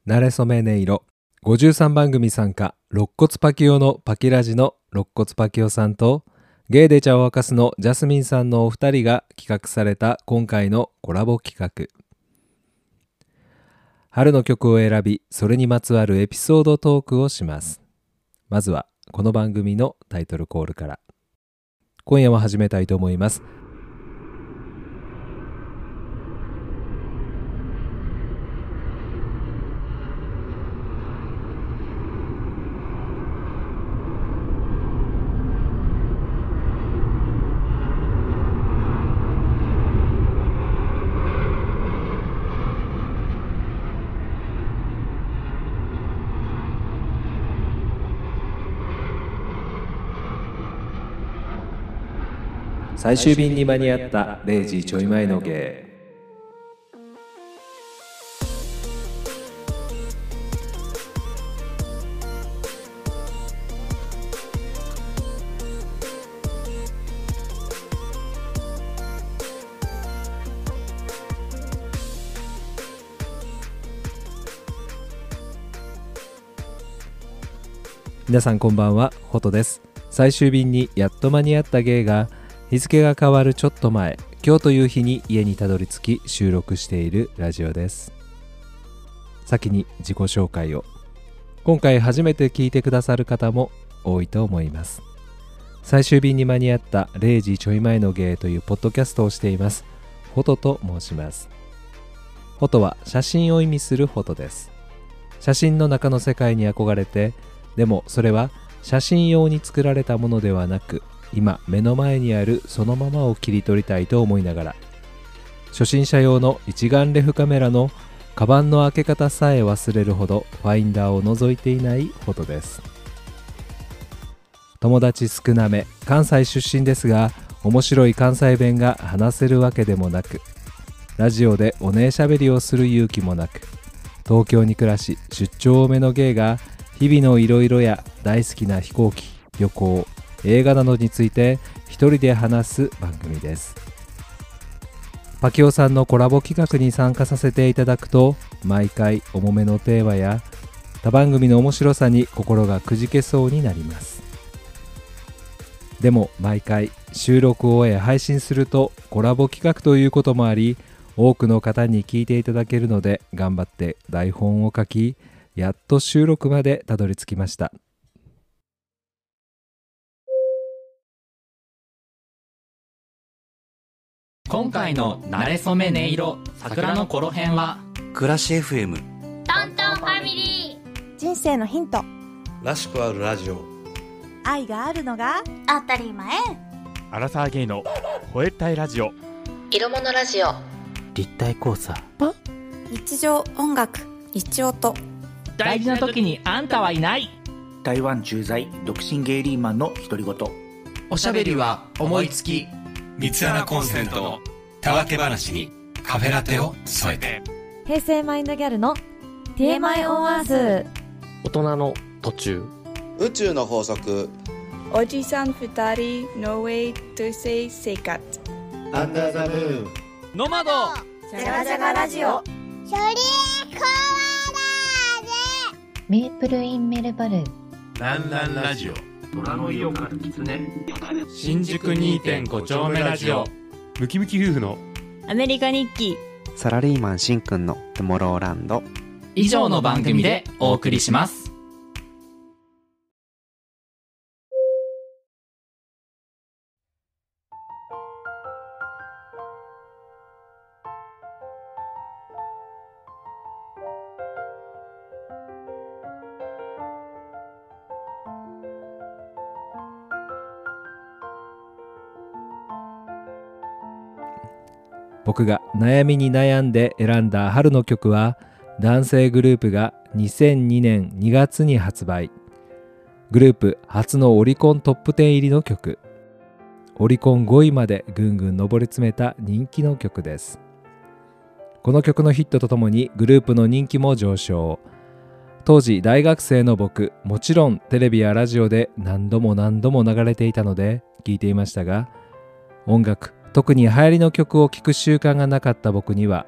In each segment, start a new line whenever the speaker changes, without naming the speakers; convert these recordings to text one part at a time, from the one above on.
なれそめ音色53番組参加肋骨パキオのパキラジの肋骨パキオさんとゲイで茶を沸かすのジャスミンさんのお二人が企画された今回のコラボ企画。春の曲を選び、それにまつわるエピソードトークをします。まずはこの番組のタイトルコールから。今夜も始めたいと思います。最終便に間に合った0時ちょい前のゲイ。皆さんこんばんは、ホトです。最終便にやっと間に合ったゲイが日付が変わるちょっと前、今日という日に家にたどり着き収録しているラジオです。先に自己紹介を。今回初めて聞いてくださる方も多いと思います。最終便に間に合った0時ちょい前のゲイというポッドキャストをしています。ホトと申します。ホトは写真を意味するホトです。写真の中の世界に憧れて、でもそれは写真用に作られたものではなく、今目の前にあるそのままを切り取りたいと思いながら、初心者用の一眼レフカメラのカバンの開け方さえ忘れるほどファインダーを覗いていないホトです。友達少なめ、関西出身ですが、面白い関西弁が話せるわけでもなく、ラジオでおねえしゃべりをする勇気もなく、東京に暮らし出張多めのゲイが日々のいろいろや大好きな飛行機、旅行、映画などについて一人で話す番組です。パキオさんのコラボ企画に参加させていただくと、毎回重めのテーマや他番組の面白さに心がくじけそうになります。でも毎回収録を終え配信するとコラボ企画ということもあり、多くの方に聞いていただけるので頑張って台本を書き、やっと収録までたどり着きました。
今回のなれそめ音色桜のころ編は、
暮らし FM、
トントンファミリー、
人生のヒント、
らしくあるラジオ、
愛があるのが
当たり前、
アラサーゲイの吠えたいラジオ、
色物ラジオ、
立体交差、
日常音楽、日曜と
大事な時にあんたはいない、
台湾駐在独身ゲイリーマンの独り言、
おしゃべりは思いつき、
三つ穴コンセントのたわけ話にカフェラテを添えて、
平成マインドギャルの TMI オンアース、
大人の途中、
宇宙の法則、
おじさん二人 No way to say 生活、
アンダーザムーン、
ノマド、
ジャガジャガラジオ、
ショリーコアラーゼ、
メープルインメルバル、
ランランラジオ、
虎の色からキツネ、新宿 2.5 丁目ラジオ、
ムキムキ夫婦の
アメリカ日記、
サラリーマンしんくんのトゥモローランド、
以上の番組でお送りします。
僕が悩みに悩んで選んだ春の曲は、男性グループが2002年2月に発売。グループ初のオリコントップ10入りの曲。オリコン5位までぐんぐん上り詰めた人気の曲です。この曲のヒットとともにグループの人気も上昇。当時大学生の僕、もちろんテレビやラジオで何度も流れていたので聴いていましたが、音楽、特に流行りの曲を聴く習慣がなかった僕には、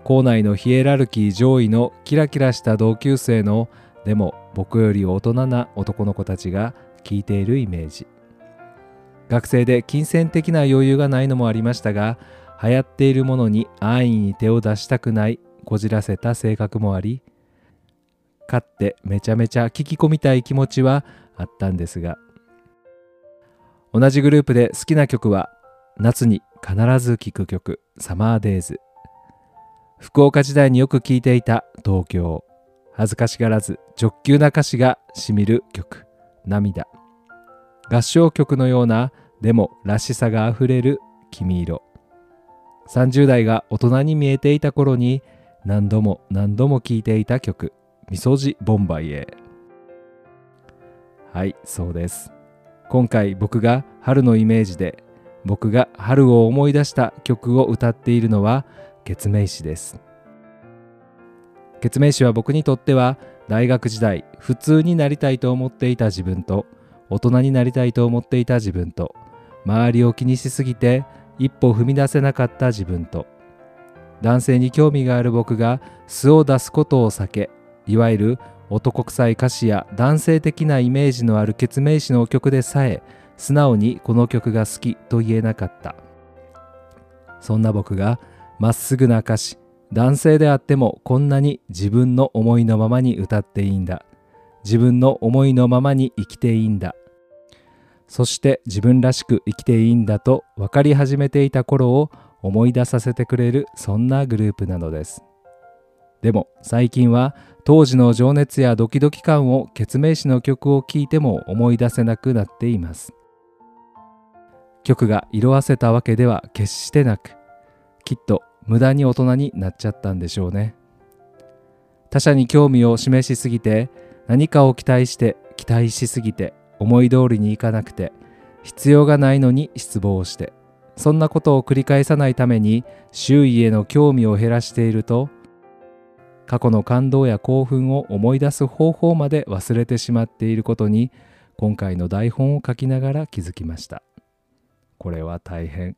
校内のヒエラルキー上位のキラキラした同級生の、でも僕より大人な男の子たちが聴いているイメージ。学生で金銭的な余裕がないのもありましたが、流行っているものに安易に手を出したくないこじらせた性格もあり、買ってめちゃめちゃ聞き込みたい気持ちはあったんですが、同じグループで好きな曲は夏に必ず聴く曲、サマーデイズ。福岡時代によく聴いていた東京。恥ずかしがらず直球な歌詞がしみる曲、涙。合唱曲のようなでもらしさがあふれる君色。30代が大人に見えていた頃に何度も聴いていた曲、みそじボンバイエ。はい、そうです。今回僕が春のイメージで、僕が春を思い出した曲を歌っているのはケツメイシです。ケツメイシは僕にとっては大学時代普通になりたいと思っていた自分と、大人になりたいと思っていた自分と、周りを気にしすぎて一歩踏み出せなかった自分と、男性に興味がある僕が素を出すことを避け、いわゆる男臭い歌詞や男性的なイメージのあるケツメイシの曲でさえ素直にこの曲が好きと言えなかった。そんな僕がまっすぐな歌詞、男性であってもこんなに自分の思いのままに歌っていいんだ。自分の思いのままに生きていいんだ。そして自分らしく生きていいんだと分かり始めていた頃を思い出させてくれる、そんなグループなのです。でも最近は当時の情熱やドキドキ感をケツメイシの曲を聴いても思い出せなくなっています。曲が色あせたわけでは決してなく、きっと無駄に大人になっちゃったんでしょうね。他者に興味を示しすぎて、何かを期待しすぎて、思い通りにいかなくて、必要がないのに失望して、そんなことを繰り返さないために周囲への興味を減らしていると、過去の感動や興奮を思い出す方法まで忘れてしまっていることに、今回の台本を書きながら気づきました。これは大変。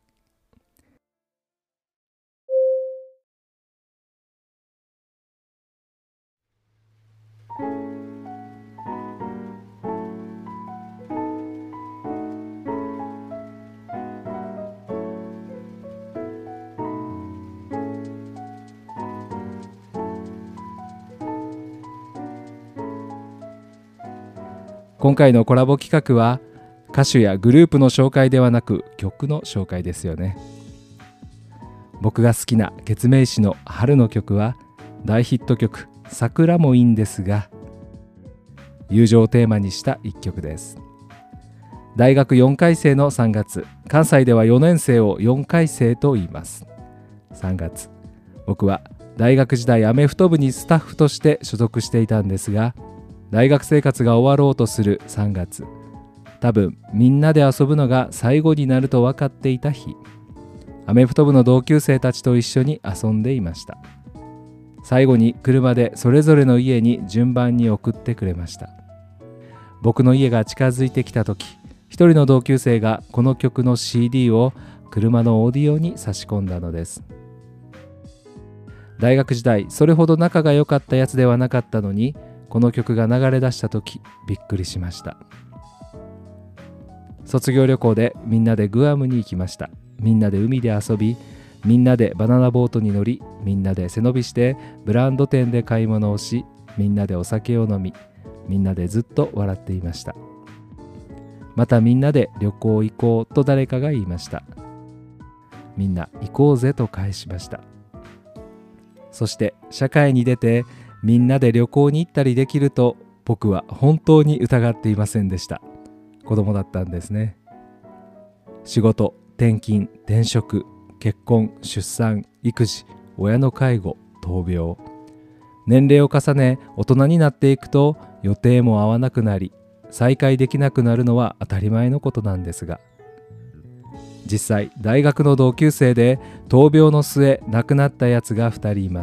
今回のコラボ企画は歌手やグループの紹介ではなく曲の紹介ですよね。僕が好きなケツメイシの春の曲は大ヒット曲桜もいいんですが、友情をテーマにした一曲です。大学4回生の3月、関西では4年生を4回生と言います。3月、僕は大学時代アメフト部にスタッフとして所属していたんですが、大学生活が終わろうとする3月、多分みんなで遊ぶのが最後になると分かっていた日、アメフト部の同級生たちと一緒に遊んでいました。最後に車でそれぞれの家に順番に送ってくれました。僕の家が近づいてきた時、一人の同級生がこの曲の CD を車のオーディオに差し込んだのです。大学時代それほど仲が良かったやつではなかったのに、この曲が流れ出した時びっくりしました。卒業旅行でみんなでグアムに行きました。みんなで海で遊び、みんなでバナナボートに乗り、みんなで背伸びしてブランド店で買い物をし、みんなでお酒を飲み、みんなでずっと笑っていました。またみんなで旅行行こうと誰かが言いました。みんな行こうぜと返しました。そして社会に出てみんなで旅行に行ったりできると僕は本当に疑っていませんでした。子供だったんですね。仕事、転勤、転職、結婚、出産、育児、親の介護、闘病。年齢を重ね大人になっていくと予定も合わなくなり、再会できなくなるのは当たり前のことなんですが、実際大学の同級生で闘病の末亡くなったやつが2人います。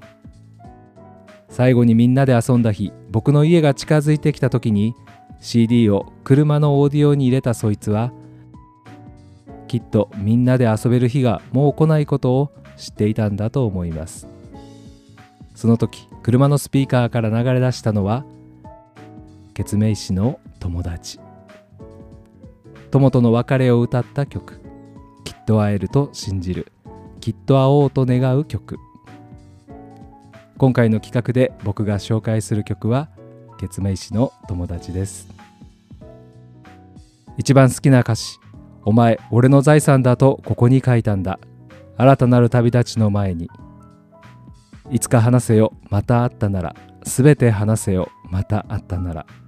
最後にみんなで遊んだ日、僕の家が近づいてきた時に CD を車のオーディオに入れたそいつは、きっとみんなで遊べる日がもう来ないことを知っていたんだと思います。 その時車のスピーカーから流れ出したのはケツメイシの友達、友との別れを歌った曲、きっと会えると信じる、きっと会おうと願う曲。今回の企画で僕が紹介する曲はケツメイシの友達です。一番好きな歌詞、お前俺の財産だとここに書いたんだ、新たなる旅立ちの前に、いつか話せよまた会ったなら、すべて話せよまた会ったなら。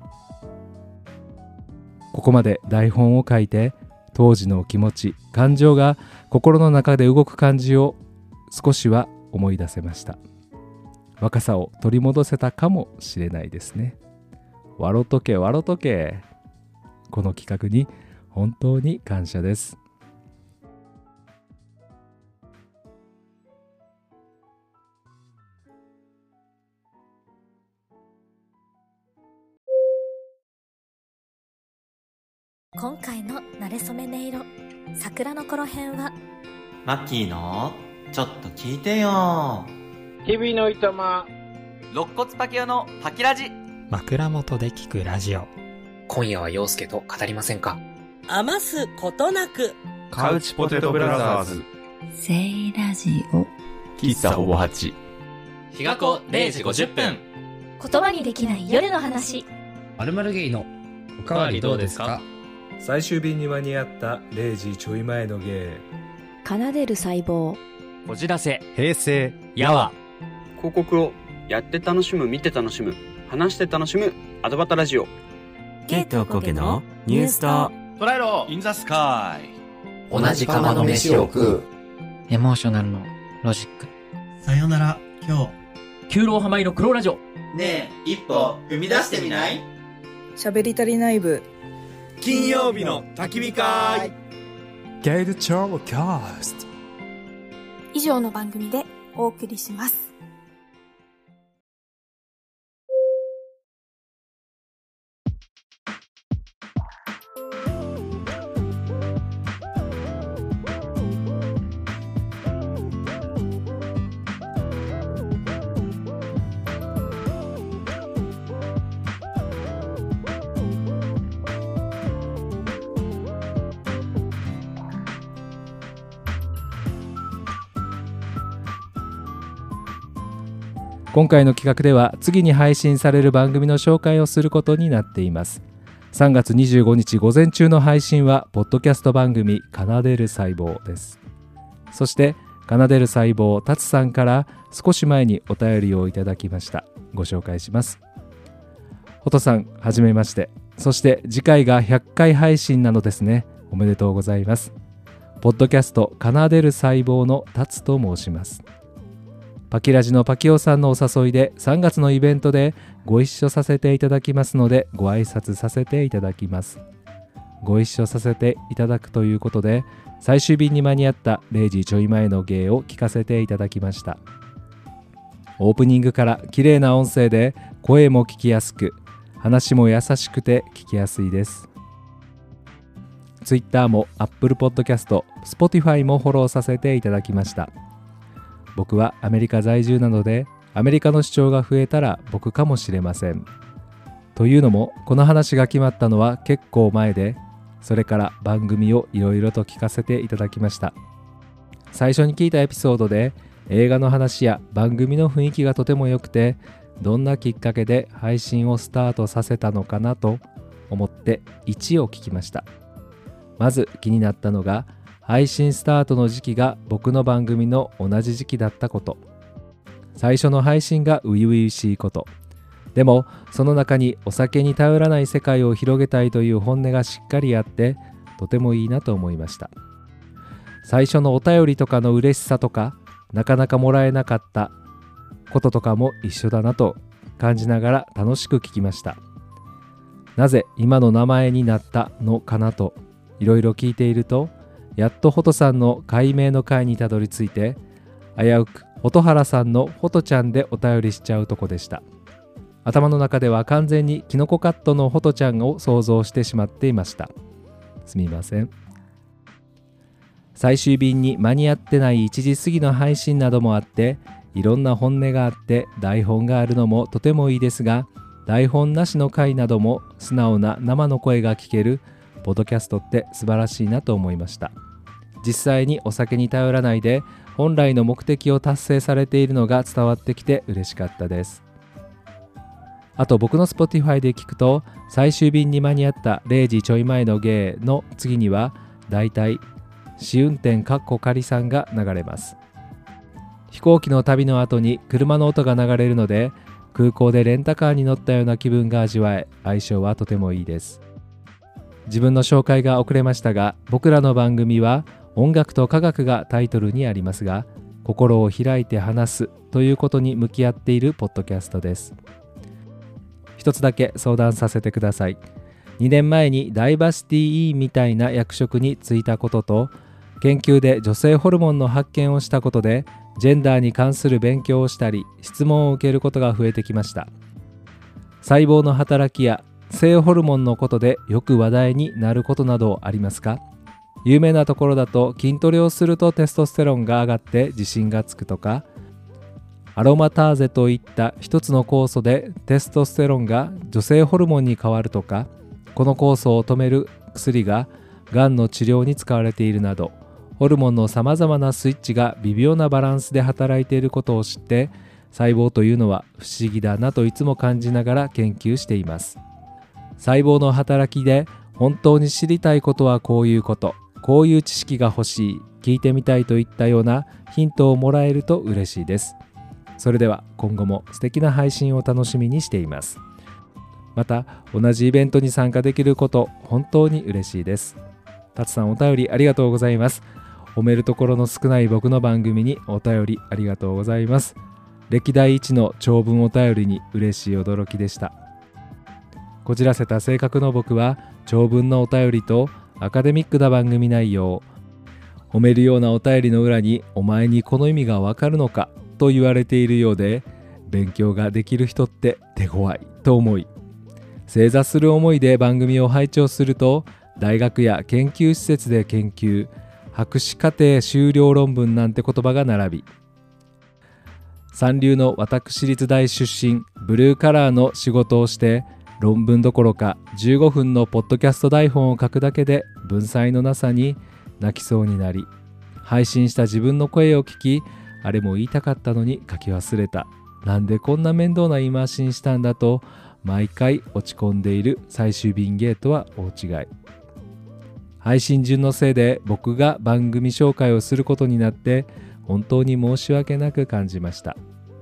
ここまで台本を書いて当時の気持ち、感情が心の中で動く感じを少しは思い出せました。若さを取り戻せたかもしれないですね。わろとけわろとけ。この企画に本当に感謝です。
今回のなれそめ音色、桜の頃編は
マッキーのちょっと聞いてよ。
日々のいとま、
肋骨パキオのパキラジ。
枕元で聞くラジオ。
今夜は陽介と語りませんか。
余すことなく。
カウチポテトブラザーズ。
セイラジオ。
喫茶ほぼ8。
日が子0時50分。
言葉にできない夜の話。
〇〇ゲイのおかわりどうですか。
最終便に間に合った0時ちょい前の芸。
奏でる細胞。
こじらせ。平成。やわ。
広告をやって楽しむ、見て楽しむ、話して楽しむ、アドバタラジオ。
ケイトコケのニュースと
トライロインザスカイ。
同じ釜の飯を食う。エモーショナルのロジック。
さよなら今日。
九郎浜色黒ラジオ。
ねえ、一歩踏み出してみない？
喋り足りない部。
金曜日の焚き火会。
ゲイルチャーキャスト。
以上の番組でお送りします。
今回の企画では次に配信される番組の紹介をすることになっています。3月25日午前中の配信はポッドキャスト番組奏でる細胞です。そして奏でる細胞達さんから少し前にお便りをいただきました。ご紹介します。ほとさん、はじめまして。そして次回が100回配信なのですね。おめでとうございます。ポッドキャスト奏でる細胞の達と申します。パキラジのパキオさんのお誘いで3月のイベントでご一緒させていただきますので、ご挨拶させていただきます。ご一緒させていただくということで、最終便に間に合った0時ちょい前の芸を聞かせていただきました。オープニングから綺麗な音声で声も聞きやすく、話も優しくて聞きやすいです。Twitter も Apple Podcast、Spotify もフォローさせていただきました。僕はアメリカ在住なので、アメリカの視聴が増えたら僕かもしれません。というのも、この話が決まったのは結構前で、それから番組をいろいろと聞かせていただきました。最初に聞いたエピソードで、映画の話や番組の雰囲気がとても良くて、どんなきっかけで配信をスタートさせたのかなと思って1を聞きました。まず気になったのが、配信スタートの時期が僕の番組の同じ時期だったこと。最初の配信が初々しいこと。でもその中にお酒に頼らない世界を広げたいという本音がしっかりあって、とてもいいなと思いました。最初のお便りとかの嬉しさとか、なかなかもらえなかったこととかも一緒だなと感じながら楽しく聞きました。なぜ今の名前になったのかなといろいろ聞いていると、やっとホトさんの解明の回にたどり着いて、危うく蛍原さんのホトちゃんでお便りしちゃうとこでした。頭の中では完全にキノコカットのホトちゃんを想像してしまっていました。すみません。最終便に間に合ってない1時過ぎの配信などもあって、 いろんな本音があって台本があるのもとてもいいですが、台本なしの回なども素直な生の声が聞けるポッドキャストって素晴らしいなと思いました。実際にお酒に頼らないで本来の目的を達成されているのが伝わってきて嬉しかったです。あと僕の Spotify で聞くと、最終便に間に合った0時ちょい前の芸の次にはだいたい試運転仮さんが流れます。飛行機の旅の後に車の音が流れるので、空港でレンタカーに乗ったような気分が味わえ、相性はとてもいいです。自分の紹介が遅れましたが、僕らの番組は音楽と科学がタイトルにありますが、心を開いて話すということに向き合っているポッドキャストです。一つだけ相談させてください。2年前にダイバーシティ E みたいな役職に就いたことと、研究で女性ホルモンの発見をしたことでジェンダーに関する勉強をしたり質問を受けることが増えてきました。細胞の働きや性ホルモンのことでよく話題になることなどありますか？有名なところだと筋トレをするとテストステロンが上がって自信がつくとか、アロマターゼといった一つの酵素でテストステロンが女性ホルモンに変わるとか、この酵素を止める薬ががんの治療に使われているなど、ホルモンのさまざまなスイッチが微妙なバランスで働いていることを知って、細胞というのは不思議だなといつも感じながら研究しています。細胞の働きで本当に知りたいことはこういうこと、こういう知識が欲しい、聞いてみたいといったようなヒントをもらえると嬉しいです。それでは今後も素敵な配信を楽しみにしています。また同じイベントに参加できること本当に嬉しいです。たつさん、お便りありがとうございます。褒めるところの少ない僕の番組にお便りありがとうございます。歴代一の長文お便りに嬉しい驚きでした。こじらせた性格の僕は長文のお便りとアカデミックな番組内容、褒めるようなお便りの裏にお前にこの意味がわかるのかと言われているようで、勉強ができる人って手強いと思い、正座する思いで番組を拝聴すると、大学や研究施設で研究、博士課程修了論文なんて言葉が並び、三流の私立大出身ブルーカラーの仕事をして論文どころか15分のポッドキャスト台本を書くだけで文才のなさに泣きそうになり、配信した自分の声を聞き、あれも言いたかったのに書き忘れた、なんでこんな面倒な言い回しにしたんだと毎回落ち込んでいる最終便芸とは大違い。配信順のせいで僕が番組紹介をすることになって本当に申し訳なく感じました。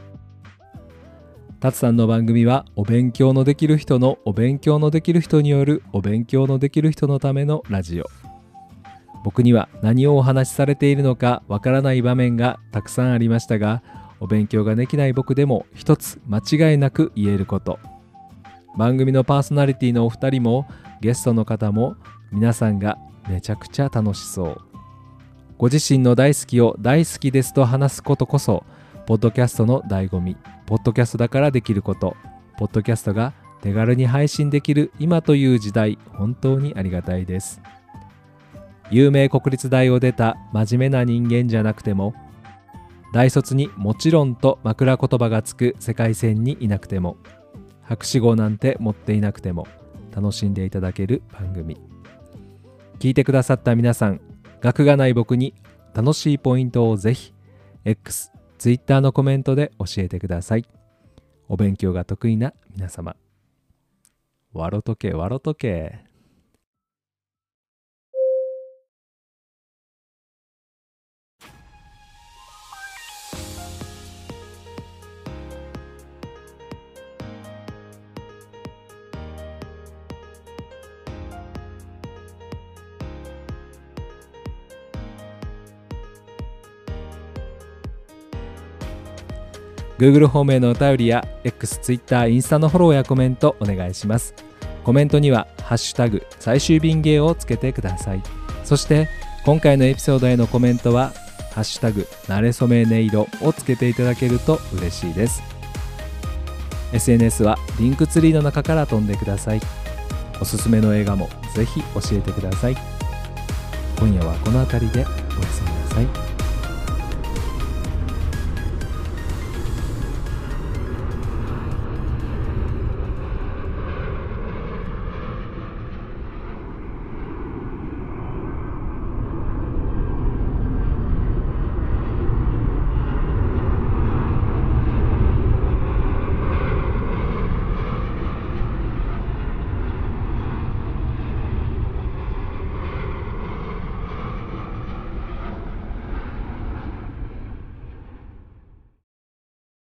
タツさんの番組はお勉強のできる人のお勉強のできる人によるお勉強のできる人のためのラジオ。僕には何をお話しされているのかわからない場面がたくさんありましたが、お勉強ができない僕でも一つ間違いなく言えること、番組のパーソナリティのお二人もゲストの方も皆さんがめちゃくちゃ楽しそう。ご自身の大好きを大好きですと話すことこそポッドキャストの醍醐味、ポッドキャストだからできること、ポッドキャストが手軽に配信できる今という時代、本当にありがたいです。有名国立大を出た真面目な人間じゃなくても、大卒にもちろんと枕言葉がつく世界線にいなくても、博士号なんて持っていなくても楽しんでいただける番組。聞いてくださった皆さん、学がない僕に楽しいポイントをぜひ X、Twitter のコメントで教えてください。お勉強が得意な皆様、わろとけわろとけ。Google 方面のお便りや X、Twitter、インスタのフォローやコメントお願いします。コメントにはハッシュタグ最終便芸をつけてください。そして今回のエピソードへのコメントはハッシュタグなれそめ音色をつけていただけると嬉しいです。 SNS はリンクツリーの中から飛んでください。おすすめの映画もぜひ教えてください。今夜はこの辺りでおやすみなさい。